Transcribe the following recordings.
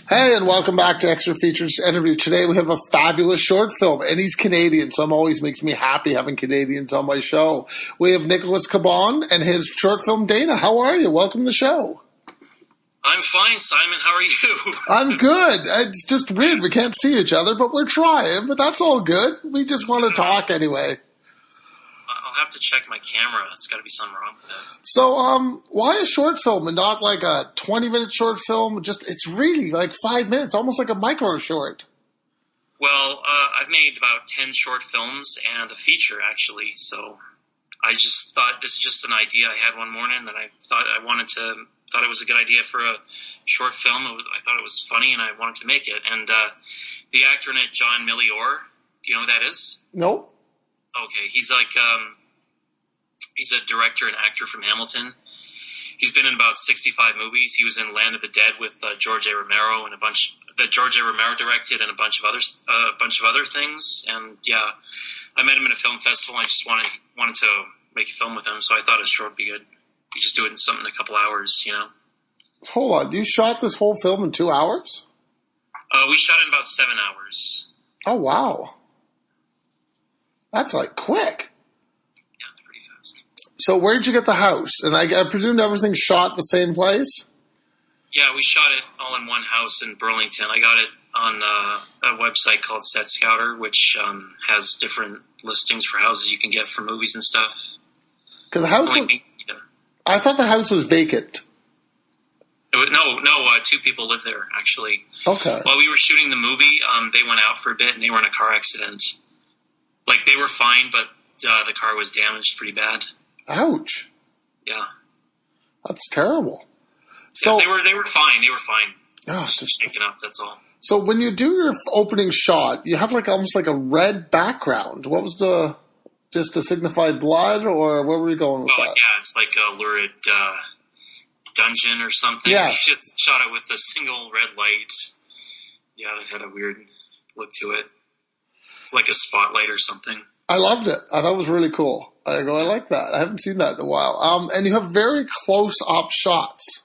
Hey, and welcome back to Extra Features Interview. Today we have a fabulous short film, and he's Canadian, so it always makes me happy having Canadians on my show. We have Nicholas Cabon and his short film, Dana. How are you? Welcome to the show. I'm fine, Simon. How are you? I'm good. It's just weird. We can't see each other, but we're trying, but that's all good. We just want to talk anyway. I'll have to check my camera. There's got to be something wrong with it. So, why a short film and not like a 20-minute short film? It's really like 5 minutes, almost like a micro short. Well, I've made about 10 short films and a feature, actually. So I just thought this is just an idea I had one morning that I thought it was a good idea for a short film. I thought it was funny and I wanted to make it. And the actor in it, John Millior, do you know who that is? Nope. Okay, he's a director and actor from Hamilton. He's been in about 65 movies. He was in Land of the Dead with George A. Romero and that George A. Romero directed, and a bunch of other things. And yeah, I met him in a film festival. I just wanted to make a film with him, so I thought a short would be good. You just do it in something in a couple hours, you know. Hold on, you shot this whole film in 2 hours? We shot it in about 7 hours. Oh wow, that's like quick. So where'd you get the house? And I presume everything's shot the same place? Yeah, we shot it all in one house in Burlington. I got it on a website called Set Scouter, which has different listings for houses you can get for movies and stuff. Because the house I thought the house was vacant. No, two people lived there, actually. Okay. While we were shooting the movie, they went out for a bit and they were in a car accident. Like, they were fine, but the car was damaged pretty bad. Ouch. Yeah. That's terrible. So yeah, they were fine. They were fine. Oh, just shaken up, that's all. So when you do your opening shot, you have almost like a red background. What was just to signify blood, or where were you going with that? Yeah, it's like a lurid dungeon or something. Yeah. Just shot it with a single red light. Yeah, that had a weird look to it. It's like a spotlight or something. I loved it. I thought it was really cool. I like that. I haven't seen that in a while. And you have very close-up shots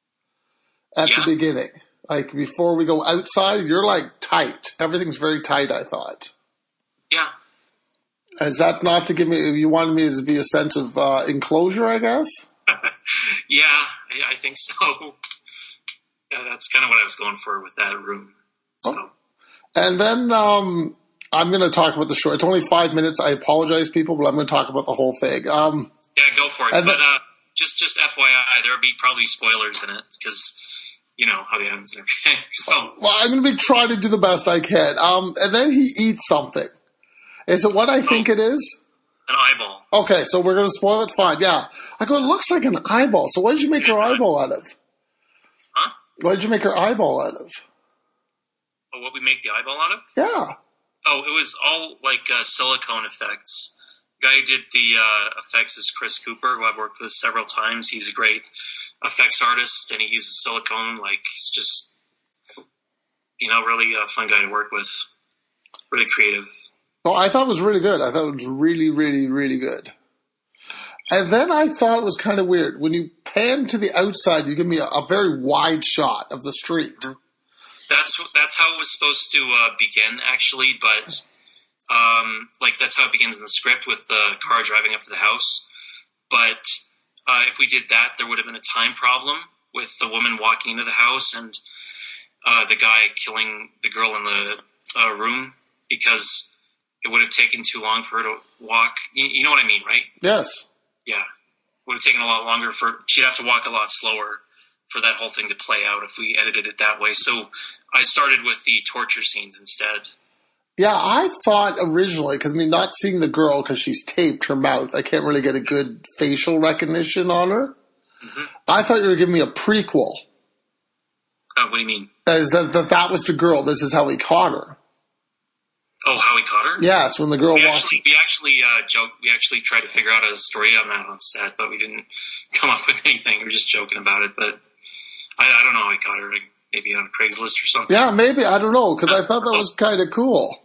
at the beginning. Like, before we go outside, you're, tight. Everything's very tight, I thought. Yeah. Is that not to give me – you wanted me to be a sense of enclosure, I guess? Yeah, I think so. Yeah, that's kind of what I was going for with that room. So. Oh. And then I'm going to talk about the short. It's only 5 minutes. I apologize, people, but I'm going to talk about the whole thing. Yeah, go for it. But just FYI, there will be probably spoilers in it because you know how it ends and everything. So, well, I'm going to be trying to do the best I can. And then he eats something. Is it what I think it is? An eyeball. Okay, so we're going to spoil it? Fine, yeah. I go, it looks like an eyeball. So what did you make your eyeball out of? Huh? What did you make your eyeball out of? Oh, what we make the eyeball out of? Yeah. Oh, it was all silicone effects. The guy who did the effects is Chris Cooper, who I've worked with several times. He's a great effects artist, and he uses silicone. He's just, really a fun guy to work with. Really creative. Oh, I thought it was really good. I thought it was really, really, really good. And then I thought it was kind of weird. When you pan to the outside, you give me a very wide shot of the street. Mm-hmm. That's how it was supposed to begin, actually, but that's how it begins in the script with the car driving up to the house. But if we did that, there would have been a time problem with the woman walking into the house and the guy killing the girl in the room, because it would have taken too long for her to walk. You know what I mean, right? Yes. Yeah. It would have taken a lot longer she'd have to walk a lot slower for that whole thing to play out if we edited it that way. So I started with the torture scenes instead. Yeah, I thought originally, because not seeing the girl because she's taped her mouth, I can't really get a good facial recognition on her. Mm-hmm. I thought you were giving me a prequel. What do you mean? Is that was the girl. This is how he caught her. Oh, how he caught her? Yes, when the girl walks. We actually joked. We actually tried to figure out a story on that on set, but we didn't come up with anything. We were just joking about it, but I don't know how he caught her. Maybe on Craigslist or something. Yeah, maybe. I don't know, because I thought that was kind of cool.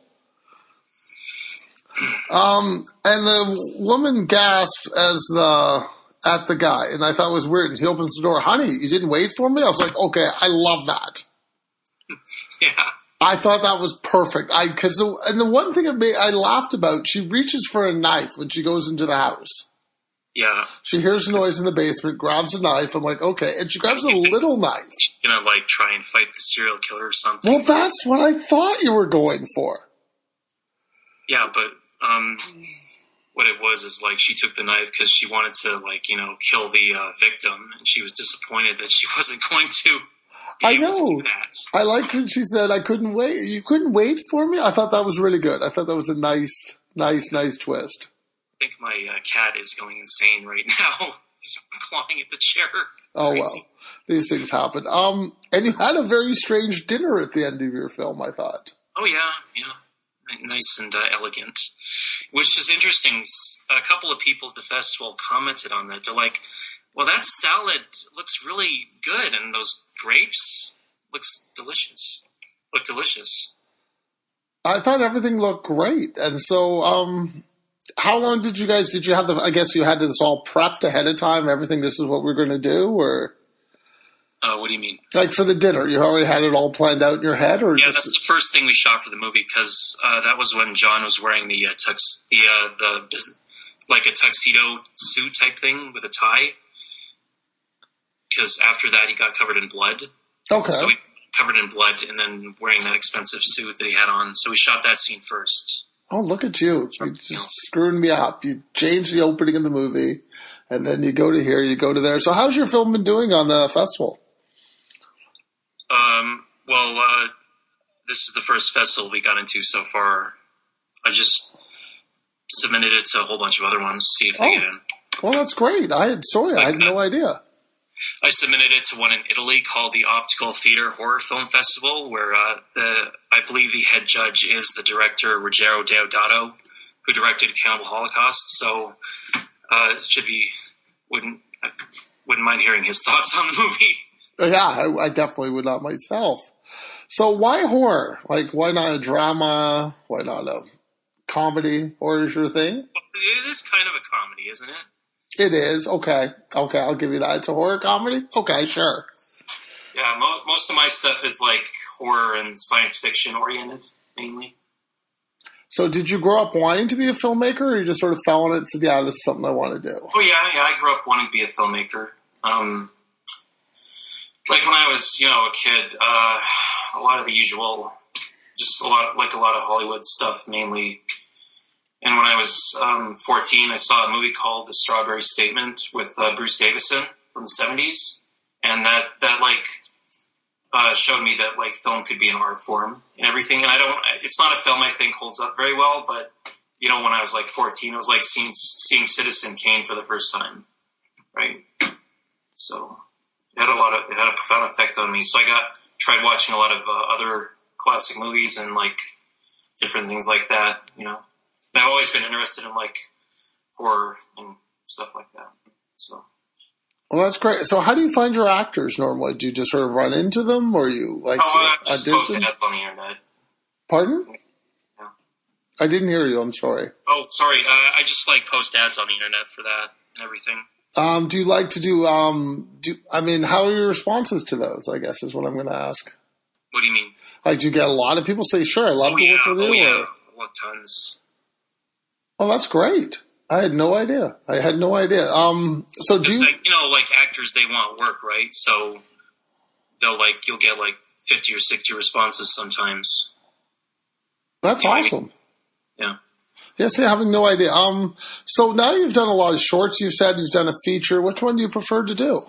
And the woman gasped at the guy, and I thought it was weird. He opens the door. Honey, you didn't wait for me? I was like, okay, I love that. Yeah. I thought that was perfect. And the one thing I laughed about, she reaches for a knife when she goes into the house. Yeah. She hears a noise in the basement, grabs a knife. I'm like, okay. And she grabs a little knife. She's gonna, like, try and fight the serial killer or something. Well, that's what I thought you were going for. Yeah, but, what it was is, like, she took the knife because she wanted to, like, kill the victim, and she was disappointed that she wasn't going to be able to do that. I like when she said, I couldn't wait. You couldn't wait for me? I thought that was really good. I thought that was a nice twist. I think my cat is going insane right now. He's clawing at the chair. Oh, Crazy. well. These things happen. And you had a very strange dinner at the end of your film, I thought. Oh, yeah. Nice and elegant. Which is interesting. A couple of people at the festival commented on that. They're like, well, that salad looks really good, and those grapes look delicious. I thought everything looked great. And so, how long did you have I guess you had this all prepped ahead of time, everything, this is what we're going to do, or? What do you mean? Like for the dinner, you already had it all planned out in your head, or? Yeah, that's the first thing we shot for the movie, because that was when John was wearing the like a tuxedo suit type thing with a tie. Because after that, he got covered in blood. Okay. So we covered in blood and then wearing that expensive suit that he had on. So we shot that scene first. Oh, look at you. You just screwing me up. You changed the opening of the movie, and then you go to here, you go to there. So how's your film been doing on the festival? Well, this is the first festival we got into so far. I just submitted it to a whole bunch of other ones, see if they get in. Well, that's great. I had no idea. I submitted it to one in Italy called the Optical Theater Horror Film Festival, where I believe the head judge is the director Ruggero Deodato, who directed Cannibal Holocaust. So it should be wouldn't mind hearing his thoughts on the movie. Yeah, I definitely would not myself. So why horror? Like, why not a drama? Why not a comedy? Horror is your thing? Well, it is kind of a comedy, isn't it? It is. Okay, I'll give you that. It's a horror comedy? Okay, sure. Yeah, most of my stuff is like horror and science fiction oriented, mainly. So did you grow up wanting to be a filmmaker, or you just sort of fell on it and said, yeah, this is something I want to do? Oh, yeah, I grew up wanting to be a filmmaker. Like when I was, a kid, a lot of the usual, just a lot of Hollywood stuff mainly. And when I was 14, I saw a movie called The Strawberry Statement with Bruce Davison from the 70s. And that showed me that, like, film could be an art form and everything. And it's not a film I think holds up very well, but, when I was, like, 14, it was like seeing Citizen Kane for the first time, right? So it had a profound effect on me. So I tried watching a lot of other classic movies and, like, different things like that, And I've always been interested in, like, horror and stuff like that. So. Well, that's great. So how do you find your actors normally? Do you just sort of run into them, or you like to audition? Post ads on the internet. Pardon? Yeah. I didn't hear you. I'm sorry. Oh, sorry. I just post ads on the internet for that and everything. Do you like to do, how are your responses to those, I guess, is what I'm going to ask. What do you mean? Like, do you get a lot of people say, sure, I love to work with you? Oh, yeah. Well, tons. Oh, that's great. I had no idea. So do you... like actors, they want work, right? So you'll get 50 or 60 responses sometimes. That's awesome. Yeah. Yes, I have no idea. So now you've done a lot of shorts. You said you've done a feature. Which one do you prefer to do?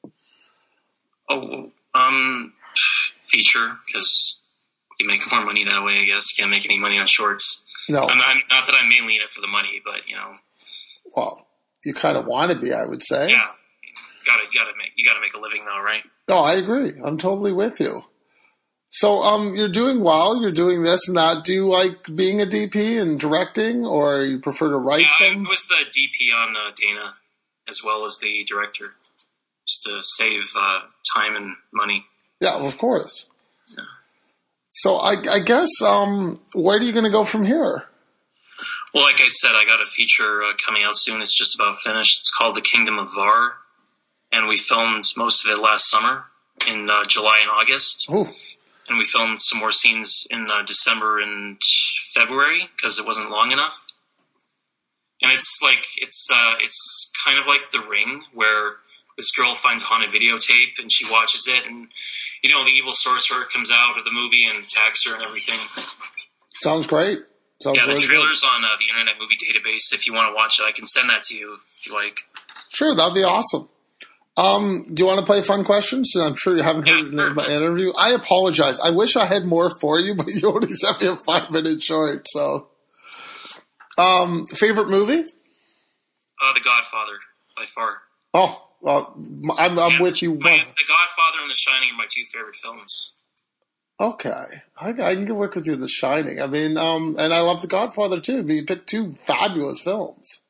Oh, feature, because you make more money that way, I guess. Can't make any money on shorts. No. I'm not that I'm mainly in it for the money, but, Well, you kind of want to be, I would say. Yeah. You gotta make a living though, right? No, I agree. I'm totally with you. So, you're doing well. You're doing this and that. Do you like being a DP and directing, or you prefer to write them? I was the DP on Dana, as well as the director, just to save time and money. Yeah, of course. Yeah. So, I guess, where are you going to go from here? Well, like I said, I got a feature coming out soon. It's just about finished. It's called The Kingdom of Var, and we filmed most of it last summer in July and August. Ooh. and we filmed some more scenes in December and February because it wasn't long enough. And it's kind of like The Ring, where this girl finds a haunted videotape and she watches it, and the evil sorcerer comes out of the movie and attacks her and everything. Sounds great. Sounds the trailer's on the Internet Movie Database. If you want to watch it, I can send that to you if you like. Sure, that'd be awesome. Do you want to play fun questions? I'm sure you haven't heard my interview. I apologize. I wish I had more for you, but you only sent me a 5-minute short. So, favorite movie? The Godfather, by far. Oh, well, I'm with you. The Godfather and The Shining are my two favorite films. Okay, I can work with you. The Shining. I mean, and I love The Godfather too. You picked two fabulous films.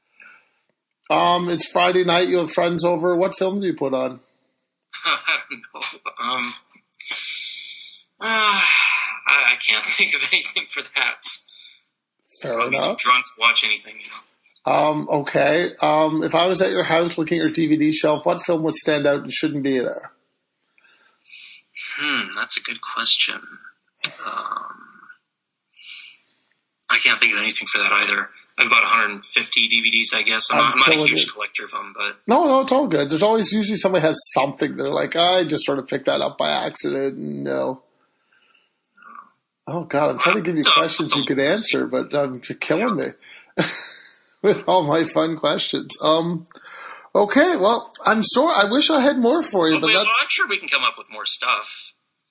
It's Friday night. You have friends over. What film do you put on? I don't know. I can't think of anything for that. Fair enough. Too drunk to watch anything, Okay. If I was at your house looking at your DVD shelf, what film would stand out and shouldn't be there? That's a good question. I can't think of anything for that either. I have about 150 DVDs, I guess. I'm not a huge collector of them, but... No, it's all good. There's always usually somebody has something. They're like, I just sort of picked that up by accident. No. Oh, God, I'm trying to give you questions you could answer, but you're killing me with all my fun questions. Okay, well, I'm sorry. I wish I had more for you, but I'm sure we can come up with more stuff.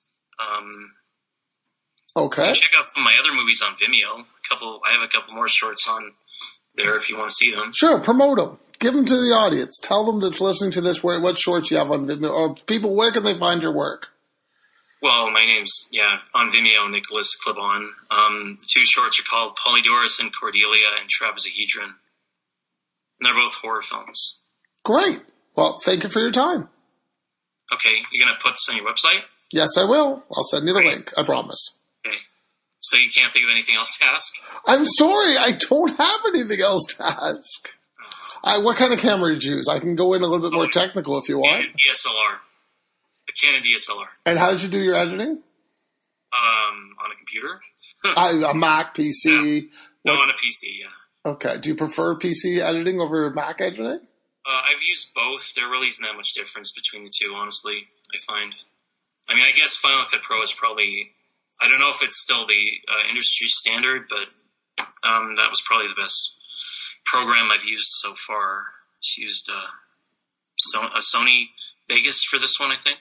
Okay. Check out some of my other movies on Vimeo. I have a couple more shorts on there if you want to see them. Sure, promote them. Give them to the audience. Tell them that's listening to this what shorts you have on Vimeo. Or people, where can they find your work? Well, my name's, on Vimeo, Nicholas Klebon. The two shorts are called Polydorus and Cordelia and Trapezohedron. And they're both horror films. Great. Well, thank you for your time. Okay, you're going to put this on your website? Yes, I will. I'll send you the link. I promise. Okay. So you can't think of anything else to ask? I'm sorry. I don't have anything else to ask. What kind of camera did you use? I can go in a little bit more technical if you want. DSLR. A Canon DSLR. And how did you do your editing? On a computer. A Mac, PC? No, on a PC, yeah. Okay. Do you prefer PC editing over Mac editing? I've used both. There really isn't that much difference between the two, honestly, I find. I mean, I guess Final Cut Pro is probably... I don't know if it's still the industry standard, but that was probably the best program I've used so far. Just used a Sony Vegas for this one, I think.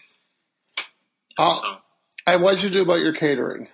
And what did you do about your catering?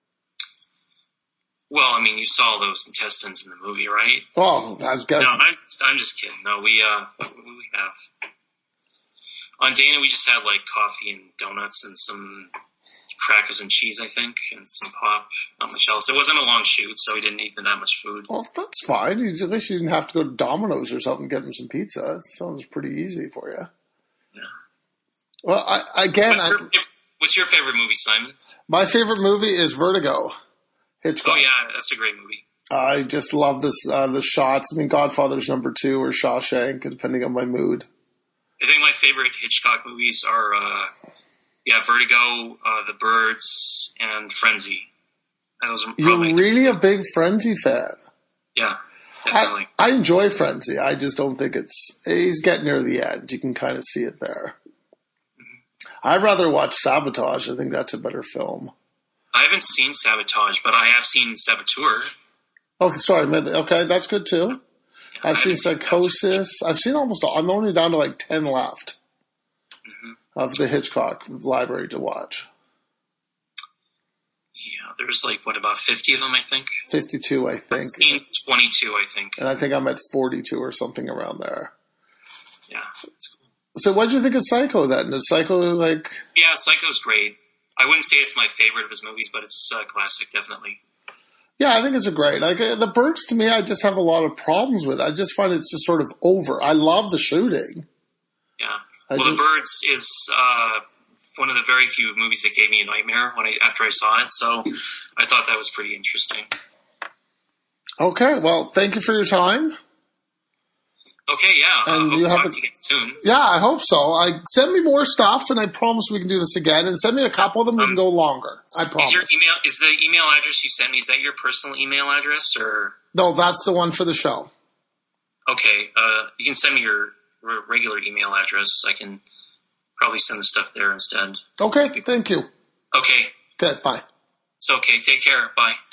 Well, I mean, you saw those intestines in the movie, right? Oh, No, I'm just kidding. No, we have on Dana. We just had like coffee and donuts and some crackers and cheese, I think, and some pop. Not much else. It wasn't a long shoot, so we didn't eat that much food. Well, that's fine. At least you didn't have to go to Domino's or something and get them some pizza. It sounds pretty easy for you. Yeah. Well, What's your favorite movie, Simon? My favorite movie is Vertigo. Hitchcock. Oh yeah, that's a great movie. I just love this, the shots. I mean, Godfather's number 2 or Shawshank, depending on my mood. I think my favorite Hitchcock movies are, Vertigo, The Birds, and Frenzy. Those are You're really a big Frenzy fan. Yeah, definitely. I enjoy Frenzy. I just don't think he's getting near the end. You can kind of see it there. Mm-hmm. I'd rather watch Sabotage. I think that's a better film. I haven't seen Sabotage, but I have seen Saboteur. Okay, sorry. Maybe, okay, that's good too. Yeah, I've seen Psychosis. I've seen almost all. I'm only down to like 10 left of the Hitchcock library to watch. Yeah, there's about 50 of them, I think? 52, I think. I've seen 22, I think. And I think I'm at 42 or something around there. Yeah, that's cool. So what did you think of Psycho then? Is Psycho Yeah, Psycho's great. I wouldn't say it's my favorite of his movies, but it's a classic, definitely. Yeah, I think it's a great. The Birds, to me, I just have a lot of problems with. I just find it's just sort of over. I love the shooting. Yeah. The Birds is one of the very few movies that gave me a nightmare after I saw it, so I thought that was pretty interesting. Okay, well, thank you for your time. Okay, yeah. And Hope you to have talk to you again soon. Yeah, I hope so. Send me more stuff, and I promise we can do this again. And send me a couple of them. We can go longer. I promise. Is the email address you sent me, is that your personal email address or? No, that's the one for the show. Okay, you can send me your regular email address. I can probably send the stuff there instead. Okay, thank you. Okay. Okay, bye. It's okay. Take care. Bye.